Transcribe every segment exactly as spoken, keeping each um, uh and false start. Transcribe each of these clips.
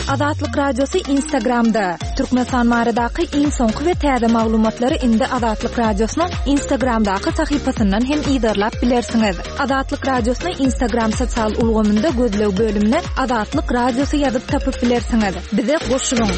Azatlyk Radiosu Instagramda. Türkmenistan maradaky iň soňky we täze maglumatlary indi Azatlyk Radiosynyň Instagramdaky sahypasyndan hem ýa-da bilersiňiz. Azatlyk Radiosynyň Instagram sosial ulgamynda gözlew bölümine Azatlyk Radiosu ýazyp tapyp bilersiňiz. Bize goşulyň.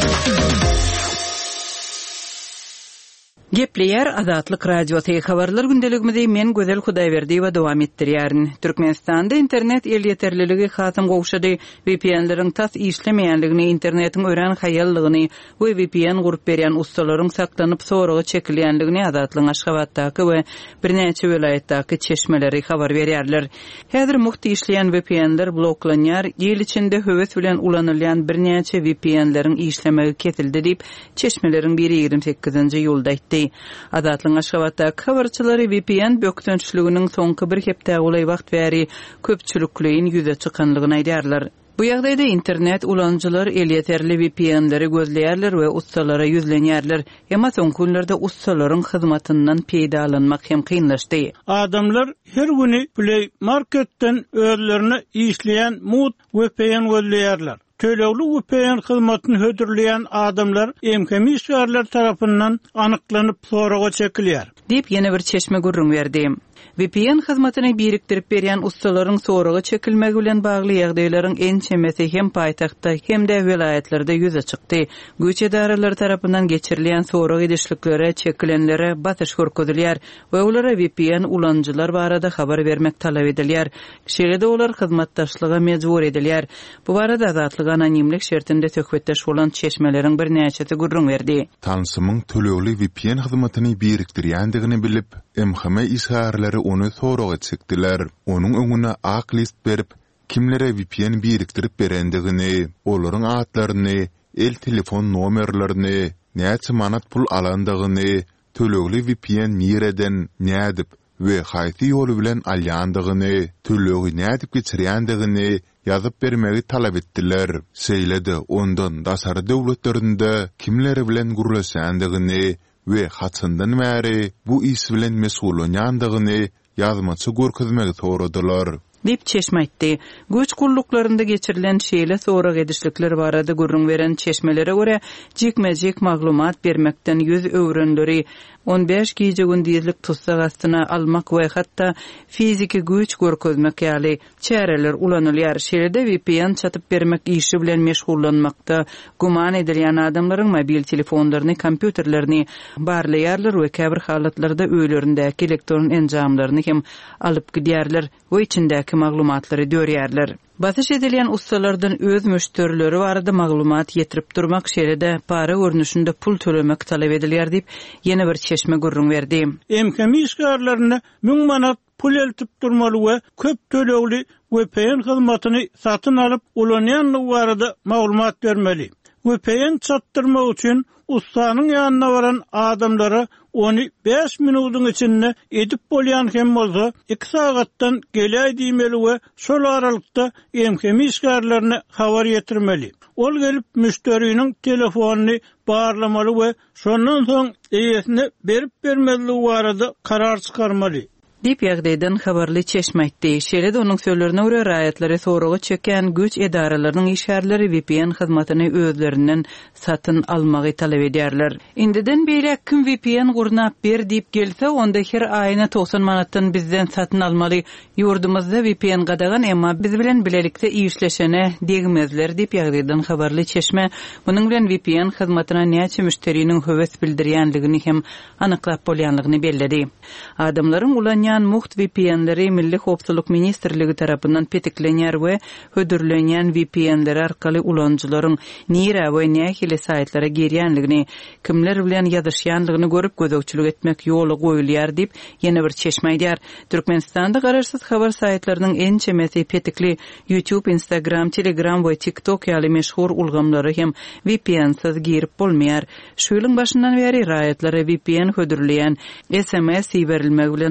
Gepleyer Azatlyk Radiosu habarlar gündeligimizde men Gözel Hudaýberdi we dowam etdirýärin. Türkmenistanda internet el ýeterliligi hasam gowşady. V P N'leriň tas işlemeýänligini, internetiň ören haýallygyny we V P N gurup berýän ustalaryň saklanyp soragy çekilýänligini Azatlyk Aşgabatdaky we birnäçe welaýatdaky çeşmeleri habar berýärler. Häzir muhty işleýän V P N'ler bloklanýar, ýyl içinde höwes bilen ulanylýan birnäçe V P N'leriň işlemegi kesildi diýip çeşmeleriň biri ýigirme sekizinji ýylda aýtdy. Azatlyk Aşgabatdaky habarçylary V P N bökdönçlüginiň soňky bir hepde ulay wagt bäri köpçülikliň ýüze çykanlygyny aýdýarlar. Bu ýagdaýda internet ulanjylar el ýeterli V P N'leri gözleýärler we ustalara ýüzlenýärler. Emma soňky günlerde ustalaryň hyzmatyndan peýdalanmak hem kynlaşdy. Adamlar her güni Play Marketden özlerine işleýän mut V P N gözleýärler. Tölegli V P N hyzmatyny hödürleýän adamlar emkemisçiler tarapyndan anyklanyp soraga çekilýär. Dip ýene bir çeşme gurrun berdi. V P N hyzmatyny biriktirip berýän ustalaryň soraga çekilmegi bilen bagly ýagdaýlaryň en çemesi hem paýtagtda hem de welaýatlarda ýüze çykdy. Güç edaralary tarapyndan geçirilýän sorag edişliklere çekilenlere batyş görkezilýär we olara V P N ulanjylar barada habar bermek talap edilýär. Şeýle-de olar hyzmatdaşlyga mejbur edilýär. Bu barada Azatlyk anonimlik şertinde töhbetdeş bolan çeşmeleriň birnäçesi gurrun berdi. Tansymyň tölegli V P N hyzmatyny biriktirýändigini bilip, M H M isharlary onu soraga çekdiler. Onuň öňüne ak list berip, kimlere V P N biriktirip berendigini, olaryň atlaryny, el telefon nomerlerini, näçe manat pul alandygyny, tölegli V P N nireden nädip we haýsy ýoly bilen alýandygyny, tölegi nädip geçirýändigini ýazyp bermegi talap etdiler. Seýledi ondan dasary döwletlerinde kimlere bilen gurulaşandygyny we haçyndan bäri bu iş bilen mesul bolýandygyny ýazmaçy görkezmegi soradylar. Dip çeşme aýtdy. Göç gulluklarynda geçirilen şeýle sorag edişlikler barada gurrun beren çeşmelere görä jekmejek maglumat bermekden ýüz öwrenleri on beş gije gündizlik tutsak astyna almak we hatda fiziki güç görkezmek ýaly çäreler ulanylýar. Şeýle-de V P N çatyp bermek işi bilen meşgullanmakda guman edilýän adamlaryň mobil telefonlaryny, kompýuterlerini barlaýarlar we käbir halatlarda öýlerindäki elektron enjamlaryny hem alyp gidýärler we içindäki maglumatlary dörýärler. Batyş edilýän ustalardan öz müşterileri barada maglumat ýetirip durmak şeýle-de para görnüşinde pul tölemek talap edilýär diýip ýene bir çeşme gurrun berdi. Emkemisçilerlerine müň manat pul eltip durmaly we köp tölegli V P N hyzmatyny satyn alyp ulanýanlygy barada maglumat bermeli. V P N çatdyrmak üçin ustanyň ýanyna baran adamlara onu beş minutyň içinde edip bolýan hem bolsa iki sagatdan gelýär diýmeli we şol aralykda emkemisçilerlerine habar ýetirmeli. Ol gelip müşteriniň telefonyny barlamaly we şondan soň eýesine berip bermezligi barada karar çykarmaly. Dip ýagdaýdan habarly çeşme aýtdy. Şeýle-de onuň sözlerine görä raýatlary soragy çeken güç edaralarynyň işgärleri V P N hyzmatyny özlerinden satyn almagy talap edýärler. Indiden beýle kim V P N gurnap ber diýip gelse, onda her aýyna doksan manatdan bizden satyn almaly. Ýurdumyzda V P N gadagan, emma biz bilen bilelikde işleşene degmezler diýip ýagdaýdan habarly çeşme munyň bilen V P N hyzmatyna näçe müşteriniň höwes bildirýänligini hem anyklap bolýanlygyny belledi. Adamlaryň ulanýan muht V P N'leri Milli Howpsuzlyk Ministrligi tarapyndan petiklenýär we hödürlenýän V P N'ler arkaly ulanjylaryň nire we nähili saýtlara girýänligini, kimler bilen ýazyşýanlygyny görüp gözegçilik etmek ýoly goýulýar diýip ýene bir çeşme aýdýar. Türkmenistanda gararsyz habar saýtlarynyň en çemesi petikli YouTube, Instagram, Telegram we TikTok ýaly meşhur ulgamlary hem V P N'siz girip bolmaýar. Şu ýylyň başyndan beri raýatlary V P N hödürleýän S M S ýeberilmegi bilen bagly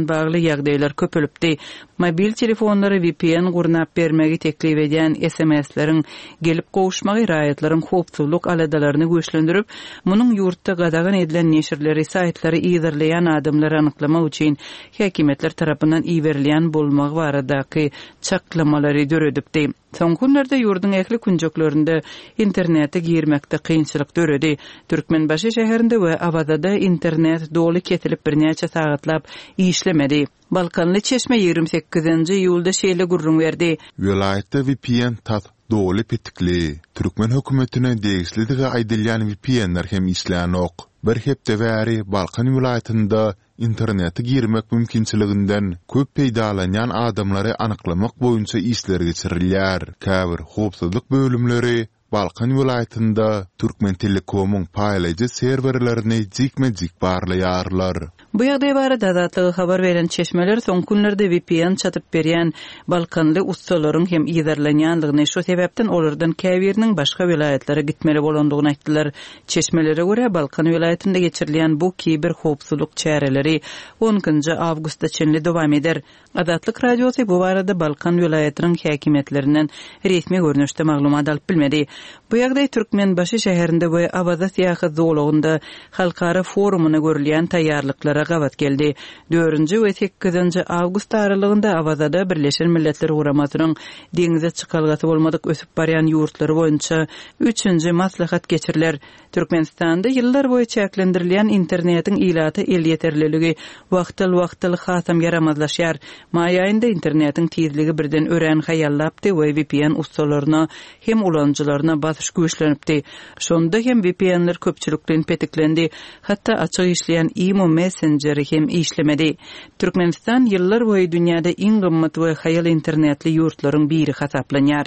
ýagdaýlar köpelipdi. Mobil telefonlary V P N gurnap bermegi teklip eden S M S'leriň gelip gowuşmagy raýatlaryň howpsuzlyk aladalaryny güýçlendirip, munyň ýurtda gadagan edilen neşirleri, saýtlary ýygyrlayan adamlar anyklamak üçin häkimetler tarapyndan iýerilýän bolmagy baradaky çaklamalary döredipdi. Son günlerde yurdun ekli kunjoklarında internete girmekde kıyınçılık döredi. Türkmenbaşy şäherinde we Abadada internet dolu ketilip bir näçe sagatlap işlemedi. Balkanly çeşme ýigirme sekizinji ýylda şeýle gurrun berdi. Vilayetde V P N tat dolu petikli. Türkmen hökümetine degislidige aýdylýan V P N'ler hem isläň ok. Bir hepde bäri Balkan vilayetinde internete girmek mümkinçiliginden köp peýdalanýan adamlary anyklamak boýunça işler geçirilýär. Käbir howpsuzlyk bölümleri Balkan vilayetinde Türkmen Telekom'un paýlaýjy serwerlerini jikme-jik barlaýarlar. Bu ýagdaý barada adatlygy habar beren çeşmeler son günlerde V P N çatyp berýän Balkanly ustalaryň hem ýygyrlanýanlygyny şu sebäpden olardan käbiriniň başga vilayetlere gitmeli bolandygyny aýtdylar. Çeşmelere görä Balkan vilayetinde geçirilýän bu kiber howpsuzlyk çäreleri onunçy awgustda çenli dowam eder. Adatlyk radiosy bu barada Balkan vilayetiniň häkimetlerinden resmi görnüşde maglumat alyp bilmedi. Bu ýagdaý Türkmenbaşy şäherinde we Abada syýahy zoologunda halkara forumuna görülýän taýýarlyklara gabat geldi. dördünji we sekizinji awgust aralygynda Abadada Birleşen Milletler Guramasynyň deňize çykalgasy bolmadyk ösüp barýan ýurtlary boýunça üçünji maslahat geçiriler. Türkmenistanda ýyllar boýy çäklendirilýän internetiň ilaty el ýeterliligi wagtyl-wagtyl hasam yaramazlaşýar. May aýynda internetiň tezligi birden ören haýallapdy we V P N ustalaryna hem ulanjylaryna basyş güýçlenipdi. Şonda hem V P N'ler köpçülikden petiklendi. Hatda açyk işleýän Imo Messenger hem işlemedi. Türkmenistan ýyllar boýy dünýäde iň gymmat we haýal internetli ýurtlaryň biri hasaplanýar.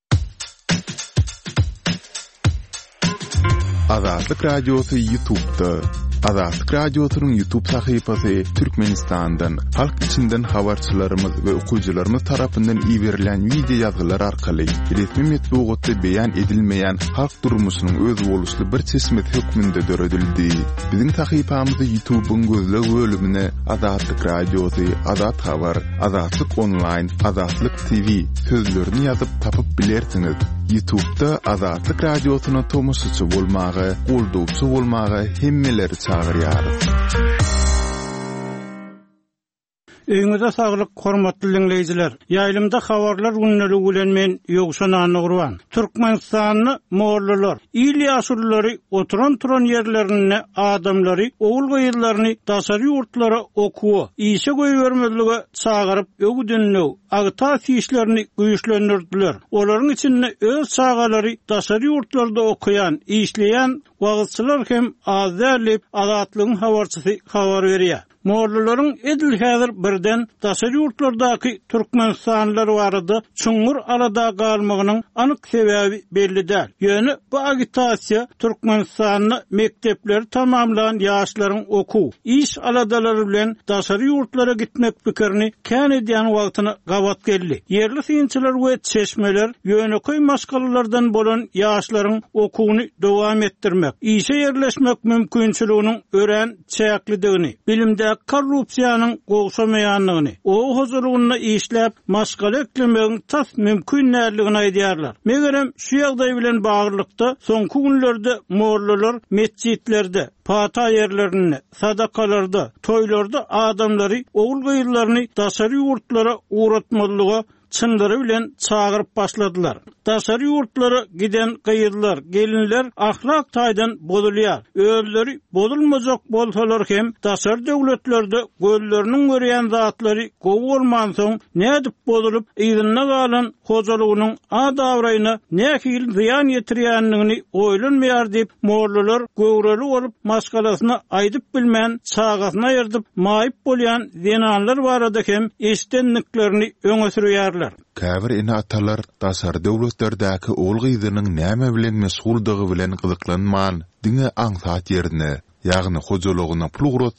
Azatlyk radiosy YouTube'da. Azatlyk radiosynyň YouTube sahypasy Türkmenistandan, halk içinden habarçylarymyz we okuwçylarymyz tarapyndan iýerilen video ýazgylar arkaly resmi metbuatda beýan edilmeýän halk durmuşynyň öz boluşly bir çeşme hökmünde döredildi. Biziň sahypamyzy YouTube'un gözleg bölümine Azatlyk radiosy, Azat habar, Azatlyk online, Azatlyk T V sözlerini ýazyp tapyp bilersiňiz. YouTube'da Azatlyk radiosyna tomoşçy bolmagy, goldowçy bolmagy hemmeleri çağırýar. Öňüňizde saglyk, hormatly dinleýijiler. Ýaýlymda habarlar günneli bilen men ýogşan Anygurban. Türkmenistanyny mollalar, il ýaşurlary oturan turan ýerlerini, adamlary, oğul gyýylaryny daşary ýurtlara okuw, işe goýbermezlige çağıryp öwdünlük, agitasiýa işlerini güýçlendirdiler. Olaryň içinde öz çağalary daşary ýurtlarda okuyan, işleýän wagtçylar hem az dälip azatlygyň habarçysy habar berýär. Mollalaryň edil häzir birden daşary ýurtlardaky türkmenistanlylar barada çuňur arada galmagynyň anyk sebäbi belli däl. Ýöne bu agitasiýa Türkmenistanyny mektepleri tamamlayan ýaşlaryň okuw, iş aladalary bilen daşary ýurtlara gitmek pikirini kän edýän wagtyna gabat geldi. Yerli synçylar we çeşmeler ýöneköy maşgalalardan bolan ýaşlaryň okuwyny dowam etdirmek, işe ýerleşmek mümkinçiliginiň ören çäklidigini, bilimde korrupsiýanyň gowşamaýanlygyny, o huzurlygyny işläp maşgala eklemegiň tas mümkin näligini aýdýarlar. Megerem şu ýagdaý bilen baglykda soňky günlerde mollalar mescitlerde, pata ýerlerini, sadakalarda, toýlarda adamlary, oğul gyýylaryny daşary ýurtlara uğratmalyga çynlary bilen çağıryp başladylar. Daşary ýurtlara giden gyýylar, gelinler ahlak taýdan bozulýar. Özleri bozulmajak bolsalar hem daşary döwletlerde gözleriniň görýän zatlary gowy bolman soň nädip bozulup ýygyna galan hojalygynyň adabraýyna nähil ziýan ýetirýänligini oýlanmaýar diýip mollalar göwreli bolup maşgalasyna aýdyp bilmän çağasyna ýerdiп maýyp bolýan zenanlar barada hem eşdenliklerini öňe sürýärler. Käbir ene atalar daşary döwletlerdäki oğul gyýynyň näme bilen mesuldygy bilen gyzyklanman, diňe aňsat ýerine, ýagny hojalygyna pul gurutsa,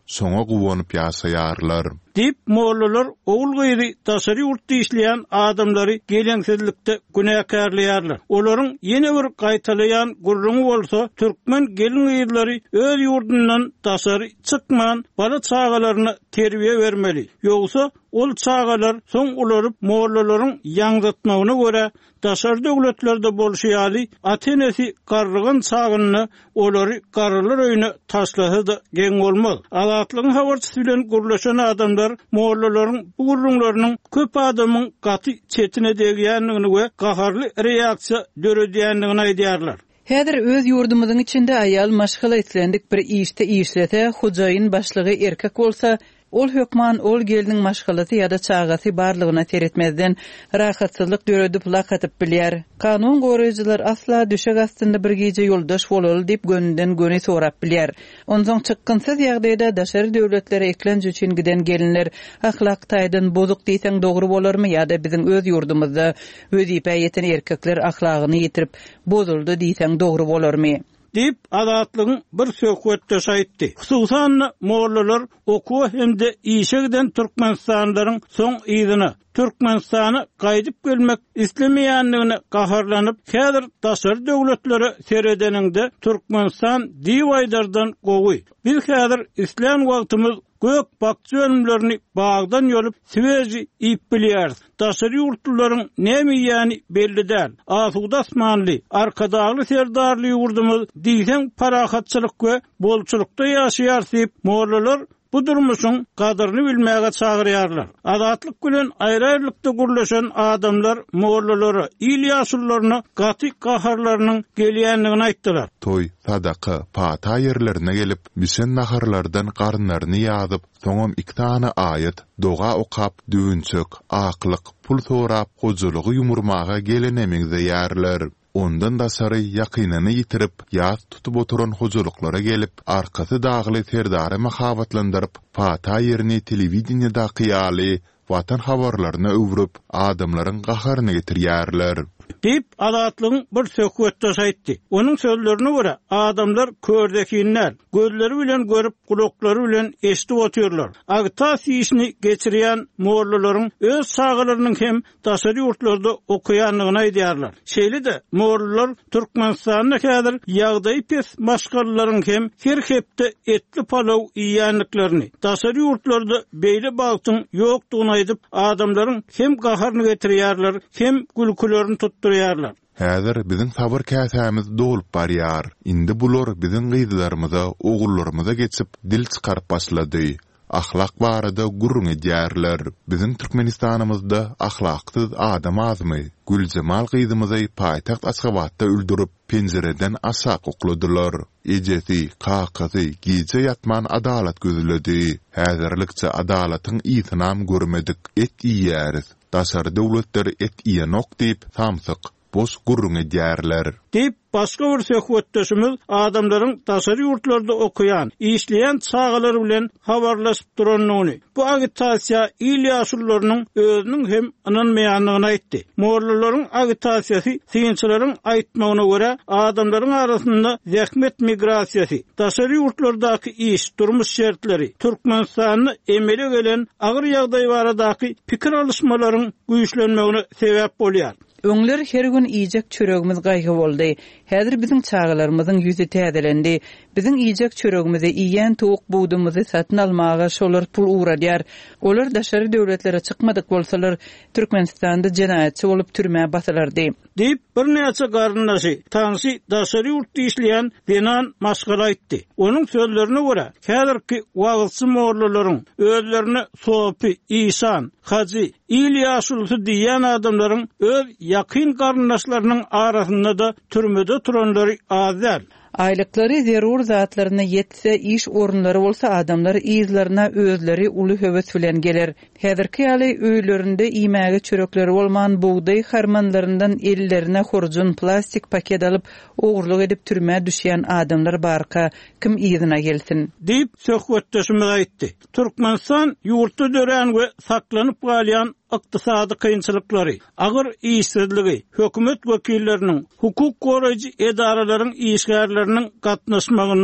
soňa gowanyp ýaşaýarlar. Dip mollalar oğul gyýry daşary ýurtda işleýän adamlary geleňsizlikde günäkärleýärler. Olaryň ýene bir gaýtalaýan gurruňy bolsa, türkmen gelin gyýrlary öz ýurdundan daşary çykman bala çağalaryna terbiýe bermeli. Ýogsa ol çağalar soň ularyp mollalaryň ýaňdatmagyna görä daşary döwletlerde bolşýaly atenesi garrygan çağyny olary garrylar öýüne taşlasa da geň bolmaz. Azatlygyň habarçysy bilen gurlaşan adamlar mollalaryň bu gurrunlarynyň köp adamyň gaty çetine degýänligini we gaharly reaksiýa döredýänligini aýdýarlar. Häzir öz ýurdumyzyň içinde aýal maşgala etlendik bir işde işlete, hojaýyn başlygy erkek bolsa, ol hökman ol geliniň maşgalasy ýa-da çagasy barlygyna teretmezden rahatsyzlyk döredip lakatyp bilýär. Kanun goraýjylar asla düşek astynda bir gece ýoldaş bolaly diýip gönünden göni sorap bilýär. Ondan çykgynsyz ýagdaýda daşary döwletlere eklenç üçin giden gelinler ahlak taýdan bozuk diýseň dogry bolarmy ýa-da biziň öz ýurdumyzda wezipä ýeten erkekler ahlagyny ýitirip bozuldy diýseň dogry bolarmy? Dip adatlygyň bir söhbetde şaýtdy. Hususan mollalar okuw hemde işe giden türkmenstanlaryň soň ýylyna Türkmenistany gaýdyp gelmek islemeýänligine gaharlanyp, häzir daşary döwletlere seredeninde Türkmenistan diýwaýdardan gowy. Biz häzir islam wagtymyz gök bakçy önümlerini bağdan yolup Siveji ip bilýärys. Daşary ýurtlaryň näme ýani belli däl. Asuda asmanly, arkadagly serdarly ýurdumyz diýsen parahatçylyk we bolçulukda ýaşaýar diýip mollalar bu durmuşun kadrını bilmäge çağırýarlar. Azatlyk bilen aýry-aýrylykda gurlaşan adamlar mollalara, ilýasyllaryna gaty gaharlarynyň gelýänligini aýtdylar. Toy, sadaqa, pata yerlerine gelip, bisen naharlardan garynlaryny ýazyp, soňam iki tane aýat, doga okap, düýünçek, aklyk, pul sorap, hojulugy ýumurmaga gelenemizde ýarlar. Ondan da sarı yakynany ýitirip, ýaz tutup oturan hojuluklara gelip, arkasy dagly serdary mahabatlandyryp, pata ýerini telewizionyada qiýaly watan habarlaryna öwrüp, adamlaryň gaharyny getirýärler. Dip adatlygyň bir söhbetde şaýtdy. Onuň sözlerine görä, adamlar kördekinler, gözleri bilen görüp, kulaklary bilen eşdip oturýarlar. Agitasiýa işini geçirýän mollalaryň öz çağalarynyň hem daşary ýurtlarda okuýanlygyny aýdýarlar. Şeýle-de mollalar Türkmenistanyň häzir ýagdaý pes maşgalaryň hem her hepde etli palaw ýýänliklerini daşary ýurtlarda beýle bagtyň ýokdugyny aýdyp, adamlaryň hem gaharyny getirýärler, hem gülkülerini tutturýarlar. Häzir biziň sabır käsämiz dolup barýar. Indi bular biziň gyzlarymyza, ogullarymyza geçip dil çykaryp başlady. Ahlak barada gurrun edýärler. Biziň Türkmenistanymyzda ahlaksyz adam azmy? Güljemal gyzymyzy paýtaxt Aşgabatda öldürüp penjereden aşağı okladylar. Ejesi, kakasy, gije ýatman adalat gözledi. Häzirlikçe adalatyň ýytynam görmedik, et ýýäris. Daşary döwletler et ýenok diýip samsyk boş gurrun edýärler. Dip başga bir söhbetdeşimiz adamlaryň daşary ýurtlarda okuyan, işleýän çağalary bilen habarlaşyp duranlygyny. Bu agitasiýa ilýasyllarynyň özüniň hem ananmaýanlygyny aýtdy. Mollalaryň agitasiýasy synçylaryň aýtmagyna görä adamlaryň arasynda zähmet migrasiýasy, daşary ýurtlardaky iş, durmuş şertleri, Türkmenistanyň emele gelen agyr ýagdaý baradaky pikir alışmalaryň güýçlenmegine sebäp bolýar. Öňler her gün ýyjek çöregimiz gaýgy boldy. Häzir biziň çağalarymyzyň ýüzi täzelendi. Biziň ýyjek çöregimizi iýen towuk buğdumuzy satyn almaga şolar pul uradýar. Olar daşary döwletlere çykmadyk bolsalar, Türkmenistanda jenaýatçy bolup türmäge basalardy. Dip bir näçe garyndaşy, taňsy daşary ýurtda işleýän Benan maşgala aýtdy. Onuň sözlerine görä, häzirki wagtçy mollalaryň özlerini Sofi, İsan, Haji, İlyasulsy diýen adamlaryň öz ýakyn garyndaşlarynyň arasynda da türmede turanlary azal. Aylıkları zerur zatlarına yetse, iş orunları olsa adamlar izlerine özleri ulu höwes bilen geler. Häzirki ýaly öýlerinde imäge çörekleri bolman buğday harmanlarından ellerine horjun plastik paket alıp ogurluk edip türmäge düşýän adamlar barka kim izine gelsin. Dip söhbetdeşimiz aýtdy. Türkmenistan ýurtda dören we saklanyp galýan ykdysady kynçylyklary, agyr işsizligi, hökümet wekilleriniň, hukuk goraýjy edaralaryň işgärleriniň gatnaşmagyna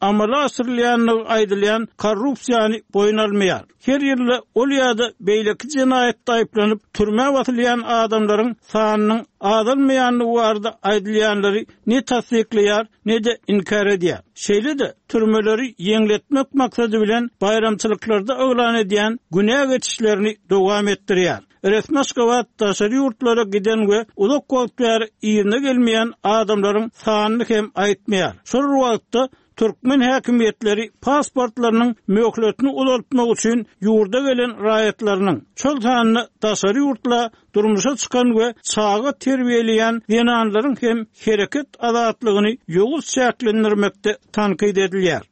amala asırlayanlygy aýdylýan korrupsiýany boyun almaýar. Her ýyly ol ýa-da beýleki jinayetde aýplanyp türme batylýan adamlaryň sanynyň azalmaýanlygy barada aýdylýanlary ne tasdikleýär, ne de inkar edýär. Şeýle de türmeleri ýeňletmek maksady bilen bayramçylyklarda öwlan edýän günä geçişlerini dowam etdirýär. Resmaskowat taşary ýurtlara giden we uzak wagtlar ýerine gelmeýän adamlaryň sanyny hem aýtmaýar. Şol wagtda Türkmen häkimetleri pasportlarynyň möhletini uzatmak üçin ýurda gelen raýatlarynyň çol sanyny taşary ýurtla durmuşa çykan we çağa terbiýeleýän ýenanlaryň hem hereket azatlygyny ýoğuz şäklendirmekde tankyd edilýär.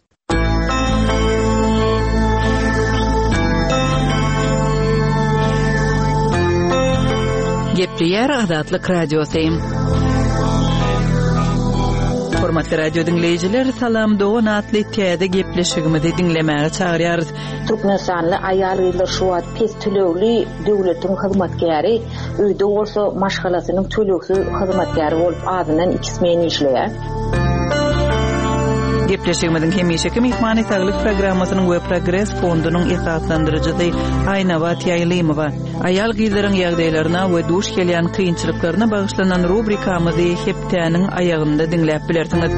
Gepleýär Azatlyk radiosu. Hormatly radio dinleyijiler, salam dogan atly täze gepleşigimizi dinlemäge çagyrýarys. Türkmenistanyň aýallar şu wagt pes tölegli döwletiň hyzmatgäri, öýde bolsa maşgalasynyň tölegsiz hyzmatgäri bolup adynyň ikismeni işleýär. Gepleşigimizin hemişeki mehmany saglyk programmasynyň we Progress fondunyň esaslandyrjysy Aýnabat Ýaýlymowa aýal gyzlaryň ýagdaýlaryna we duş gelýän kynçylyklaryna bagyşlanan rubrikamyzy hepdäniň aýagynda dinläp bilersiňiz.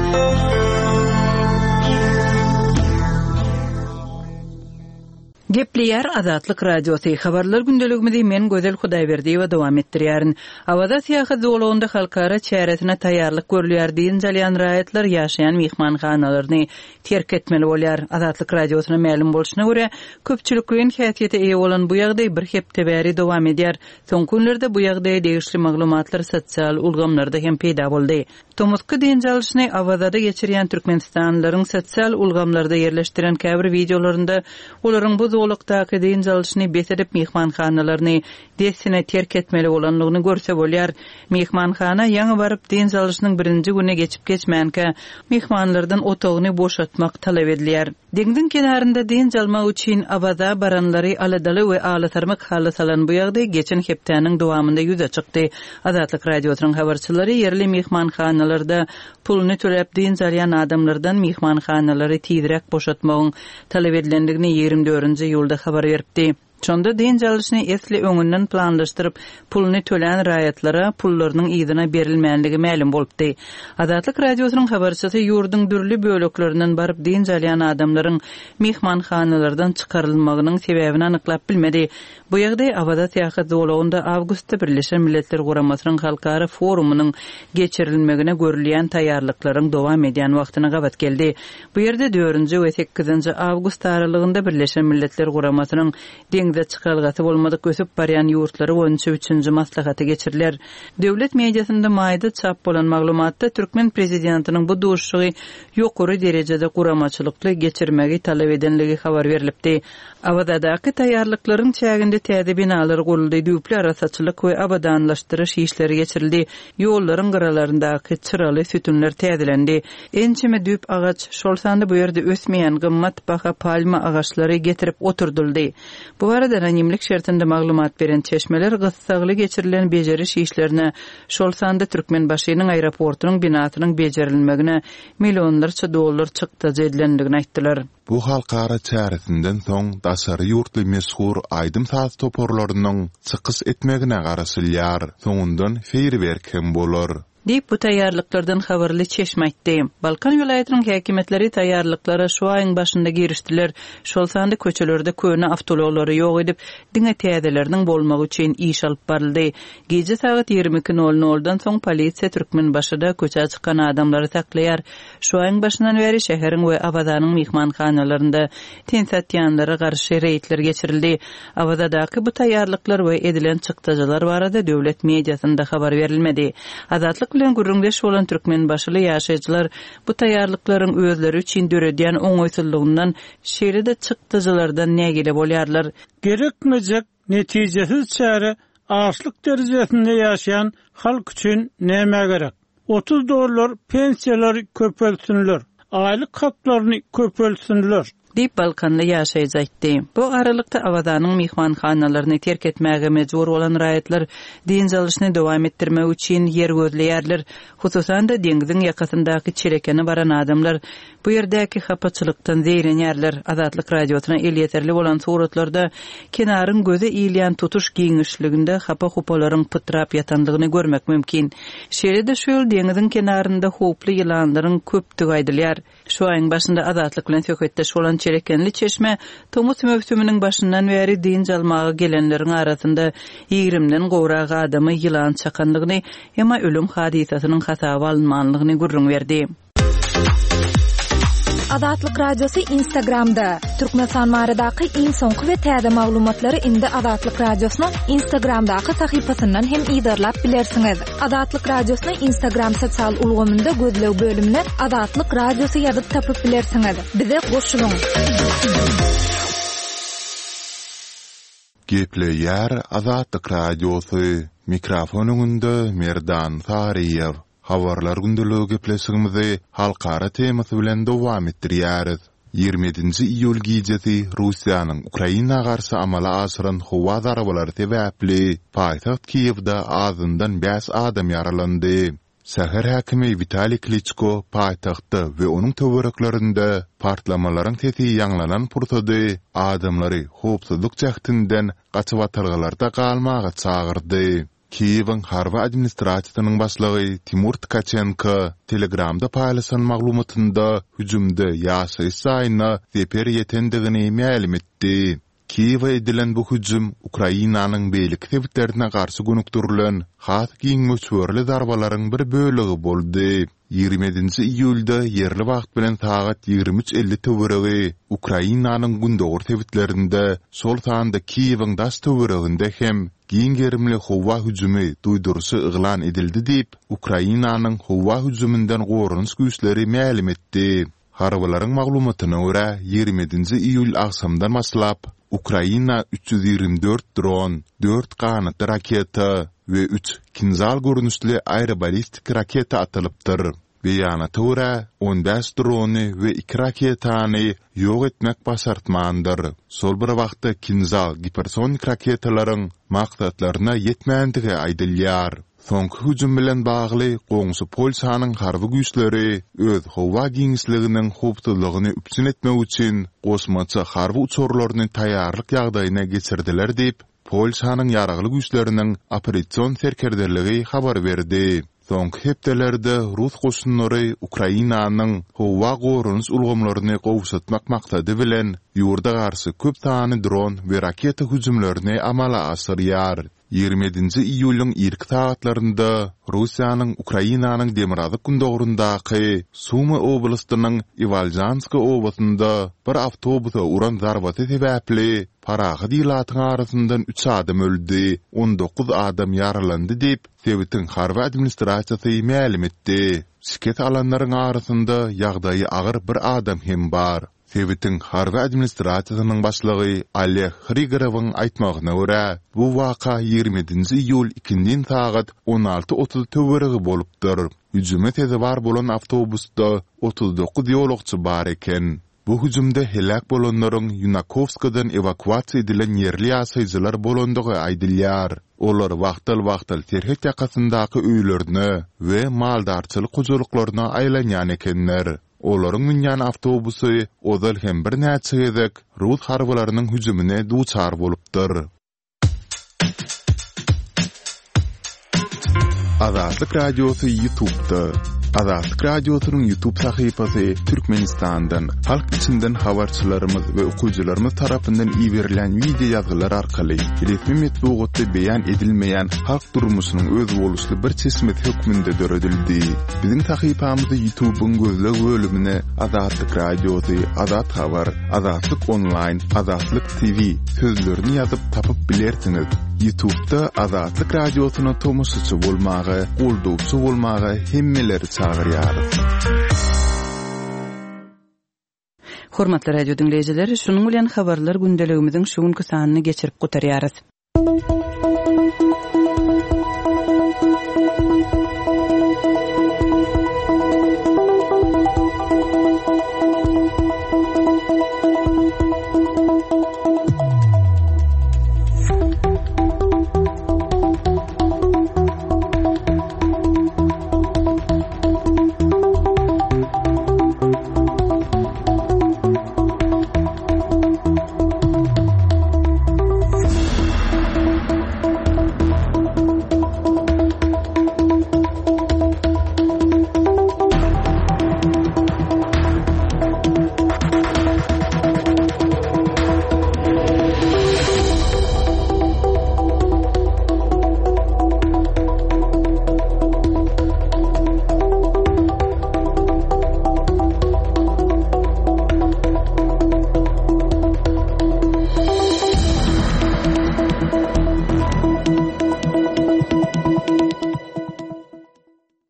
Gepleýär Azatlyk radiosu. Habarlar gündeligimizi men Gözel Hudaýberdiýewa dowam etdirýärin. Awada syýasat zowlugynda halkara çäresine taýýarlyk görülýär diýen jalyan raýatlar ýaşaýan mehmanhanalaryny terk etmeli bolýar. Azatlyk radiosyna ma'lum bolşyna görä, köpçülikliň häsiýete eýe bolan bu ýagdaý bir hepde bäri dowam edýär. Soň günlerde bu ýagdaýa degişli maglumatlar sosial ulgamlarda hem peýda boldy. Tomuzky diýenjalşyny Awadada geçirýän türkmenistanlylaryň sosial ulgamlarda ýerleşdiren käbir videolarynda olaryň bu zowlukdaky diýenjalşyny besedip mehmanhanalaryny desine terk etmeli bolanlygyny görse bolýar. Mehmanhana ýaňy baryp diýenjalşynyň birinji güne geçip geçmänkä mehmanlardan otagyny boşatmak talap edilýär. Deňdiň kenarynda diýenjalmak üçin Awada baranlary aladaly we alatarmak haly salan bu ýagdaý geçen hepdäniň dowamynda ýüze çykdy. Azatlyk radiosynyň habarçylary ýerli mehmanhanalarda pulny töläp diýenjalyan adamlardan mehmanhanalary tiýdirek boşatmagyň talap edilendigini ýigirme dördünji ýylda habar beripdi. Çonda diýenjalşyny esli öňünden planlaşdyryp pulny tölen raýatlara pullarynyň ýygyna berilmänligi ma'lum bolupdy. Azatlyk radiosynyň habarçysy ýurduň dürli böleklerinden baryp diýenjalyan adamlaryň mehmanhanalardan çykarylmagynyň sebäbini anyklap bilmedi. Bu ýagdaý Awada syýasat zowlugynda awgustda Birleşen Milletler Guramasynyň halkara forumynyň geçirilmegine görülýän taýýarlyklaryň dowam edýän wagtyna gabat geldi. Bu ýerde dördünji we sekizinji awgust aralygynda Birleşen Milletler Guramasynyň de çykalgasy bolmadyk ösüp barýan ýurtlary boýunça üçünji maslahaty geçiriler. Döwlet mediasynda maýda çap bolan maglumatda Türkmen prezidentiniň bu duşugy ýokary derejede guramaçylykly geçirmegi talap edenligi habar berilipdi. Awadaky taýýarlyklaryň çäginde täze binalary guruldy, düýpli arasaçylyk we abadanlaşdyryş işleri geçirildi. Ýollaryň garalaryndaky çıraly sütünler täzelendi. Ençeme düýp agaç şol sanda bu ýerde ösmeýän gymmat baha palma agaçlary getirip oturduldy. Bu arada anonimlik şertinde maglumat beren çeşmeler gyssaly geçirilen bejeriş işlerine şol sanda Türkmenbaşynyň aeroportunyň binasynyň bejerilmegine millionlarça dollar çykdyjy edilendigini aýtdylar. Bu halkara çäresinden soň daşary ýurtly meşhur aýdym saz toporlarynyň çykys etmegine garaşylýar. Soňundan feýerwerk hem bolar. Deyip bu taýýarlyklardan habarly çeşme aýtdy. Balkan vilayatynyň häkimetleri taýýarlyklara şu aýyň başynda girişdiler. Şol sanda köçelerde köne awtologları ýok edip, diňe täzeleriniň bolmagy üçin iş alyp baryldy. Gece saat ýigirme iki nol noldan soň polisiýa Türkmenbaşyda köçe çykan adamlary saklaýar. Şu aýyň başyndan beri şäheriň we Awadaň mehmanhanalarynda tensatýanlara garşy reýtler geçirildi. Awadaky bu taýýarlyklar we edilen çykdyjylar barada döwlet mediasynda habar berilmedi. Azatlyk bilen gürrüňdeş bolan Türkmenbaşyly ýaşaýjylar bu taýýarlyklaryň özleri üçin döredýän oňaýsızlygyňdan şeýle çykdyjylardan nägile bolýarlar. Gerekmejek netijesiz çäre açlyk derejesinde ýaşaýan halk üçin näme gerek? otuz dollar pensiýalary köpeltsinler, aýlyk haklaryny köpeltsinler. diýip Balkanly ýaşaýjakdy. Bu aralykda Awazanyň mihmanhanalaryny terk etmäge mejbur bolan raýatlar din zalyşyny dowam etdirmek üçin yer gözleýärler. Hususan da deňiziň ýakasyndaky çerekeni baran adamlar bu ýerdäki hapaçylykdan zeýrenýärler. Azatlyk radiosyna el ýeterli bolan suratlarda kenaryň göze iýilýän tutuş giňişliginde hapa hupalaryň pytrap ýatandygyny görmek mümkin. Şeýle-de şol deňiziň kenarynda hoply ýylanlaryň köpdigi aýdylýar. Şu aýyň başynda azatlyk bilen söhbetdeş bolan çerekenli çeşme Tomus mövsüminiň başyndan bäri din jalmagy gelenleriň arasynda ýigrimden gowrak adamy ýylan çakandygyny ýa-ma ölüm hadisasynyň hasaby alınmanlygyny gurrun berdi. Azatlyk radiosu Instagramda. Türkmenistan maradaky iň soňky we täze maglumatlary indi Azatlyk radiosynyň Instagramdaky sahypasyndan hem ýydarlap bilersiňiz. Azatlyk radiosynyň Instagram sosial ulgamynda gözlew bölümine Azatlyk radiosu ýazyp tapyp bilersiňiz. Bize goşulyň. Gepleýär Azatlyk radiosu. Mikrofonuňda Merdan Sariýew. Habarlar gündülüğü gepleşigimizi halkara temasy bilen dowam etdirýäris. ýigrimenti iýul gijesi Russiýanyň Ukraina garşy amala aşyran howa zarabalary sebäpli paýtaxt Kiýewde azyndan beş adam ýaralandy. Şäher häkimi Vitali Klitschko paýtagtda we onuň töwereklerinde partlamalaryň sesi ýanglanan pursady adamlary howpsuzlyk jahtynyň gaçyp atargalarda galmaga çagyrdy. Kiýewiň harby administrasiýasynyň başlygy Timur Tkachenko Telegramda paýlaşan maglumatynda hüjümde ýaşaýyş saýyna seper ýetendigini ma'lum etdi. Kiýewe edilen bu hüjüm Ukrainanyň beýlik sebäplerine garşy gönükdirilen has giňmeçwörli darbalaryň bir bölegi boldy. ýigrimenti iýulda ýerli wagt bilen saat ýigirmi üç elli töweregi Ukrainanyň gündöwür sebäplerinde sol sanda Kiýewiň daş töwereginde hem giň gerimli howa hüjümi duýdurusy yglan edildi diýip Ukrainanyň howa hüjüminden gorunç güýçleri ma'lum etdi. Harwalaryň maglumatyna görä ýigrimenti iýul akşamdan başlap Ukraina üç yüz ýigirmi dört dron, dört kanatly raketa we üç kinzal görnüşli aerobalistik raketa atylypdyr. Beýanata görä on beş drony we iki raketany ýok etmek başartmandyr. Sol bir wagtda kinzal hipersonik raketalaryň maksatlaryna ýetmändige aýdylýar. Soňky hüjüm bilen bagly goňsy Polşanyň harby güýçleri öz howa giňişliginiň howpsuzlygyny üpsün etmek üçin gosmaça harby uçurlaryny taýýarlyk ýagdaýyna geçirdiler diýip Polşanyň ýaragly güýçleriniň operasiýon serkerderligi habar berdi. Soňky hepdelerde Rus goşunlary Ukrainanyň howa gorunç ulgamlaryny gowşatmak maksady bilen ýurda garşy köp sany dron we raketa hüjümlerini amala asyrýar. ýigrimenti iýulyň ilk saatlarynda Russiýanyň Ukrainanyň demirazyk gündöwründaky Suma oblastynyň Ivaljanska oblasynda bir awtobusa uran zarbasy sebäpli paragy diýlatyň arasyndan üç adam öldü, on dokuz adam ýaralandy diýip Sewitiň harby administrasiýasy ma'lum etdi. Şirket alanlaryň arasynda ýagdaýy agyr bir adam hem bar. Sewitiň harby administrasiýasynyň başlygy Oleg Hrigoryň aýtmagyna görä, bu waka ýigrimenti iýul ikindin saat on alty otuz töweregi bolupdyr. Hüjüme teze bar bolan awtobusda otuz dokuz ýolagçy bar eken. Bu hüjümde helak bolanlaryň Yunakovskadan evakuasiýa edilen ýerli ýaşaýjylar bolandygy aýdylýar. Olar wagtal-wagtal terhet ýakasyndaky öýlerine we maldarçylyk gojalyklaryna aýlanýan ekenler. Olaryň minýän awtobusy ozal hem bir näçe gezek Rus harbalarynyň hüjümine duçar bolupdyr. Azatlyk radiosu YouTube'da. Azatlyk radiosynyň YouTube sahypasy Türkmenistandan, halk içinden habarçylarymyz we okuwçylarymyz tarapyndan iýerilen video ýazgylar arkaly resmi metbuatda beýan edilmeýän halk durmuşynyň öz boluşly bir çeşmet hökmünde döredildi. Biziň sahypamyzda YouTube'un gözleg bölümine Azatlyk radiosu, Azat habar, Azatlyk online, Azatlyk T V sözlerini ýazyp tapyp bilersiňiz. YouTube'da Azatlyk radiosyna tomoşaçy bolmagy, goldowçy bolmagy hemmeleri çagyrýarys. Hormatly radio dinleýijileri, şunuň bilen habarlar gündeligimiziň şu günkü sanyny geçirip gutarýarys.